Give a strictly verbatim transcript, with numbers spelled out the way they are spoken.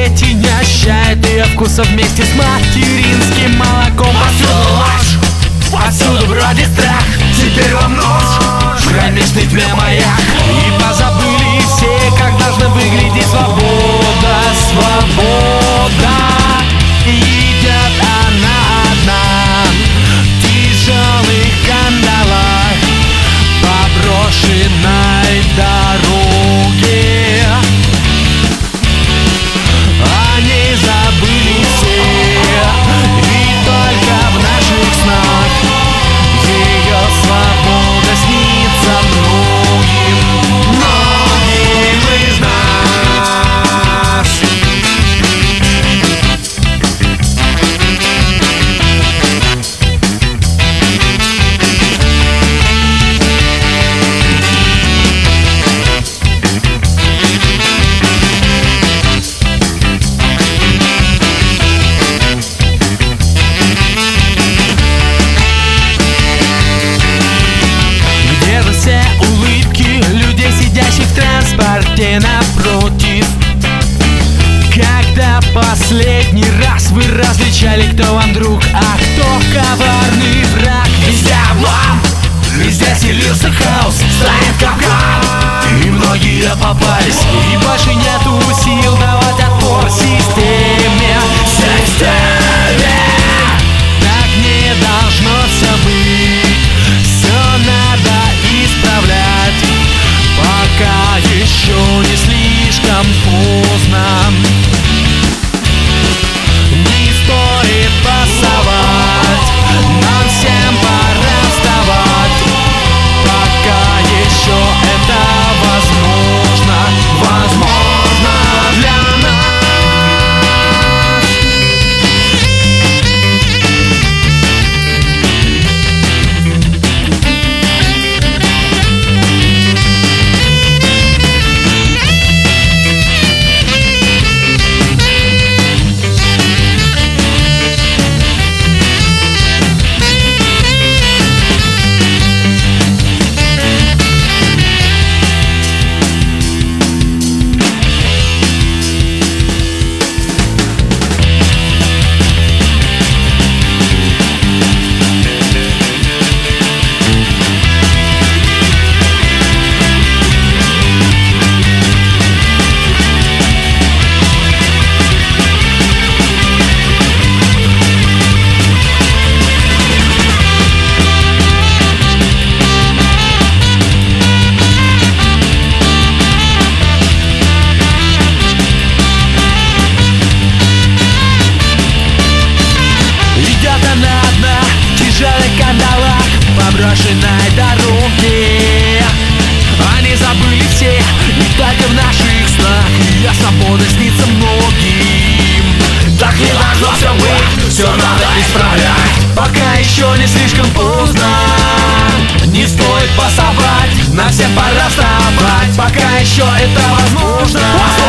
дети не ощущают ее вкуса вместе с материнским молоком. Повсюду ложь, повсюду бродит страх. Теперь вам нож, в кромешной тьме маяк. И позабыли все, как должна выглядеть свобода, свобода. Идет она одна, в тяжелых кандалах по брошенной дороге. Они забыли все, и только в наших снах ее свобода снится многим, многим из нас. Транспорте напротив, когда последний раз вы различали, кто вам друг, а кто коварный враг? Везде облом, везде селился хаос, стоит капкан, и многие попались, и больше нету сил давать отпор системе, системе. Так не должно все быть, все надо исправлять, пока еще не слишком поздно. Не стоит пасовать, нам всем пора вставать, пока еще это возможно, возможно для нас. Брошенной дороге. Они забыли все, не только в наших снах, и свобода снится многим. Так не должно все быть, все надо исправлять, пока еще не слишком поздно. Не стоит пасовать, нам всем пора вставать, пока еще это возможно.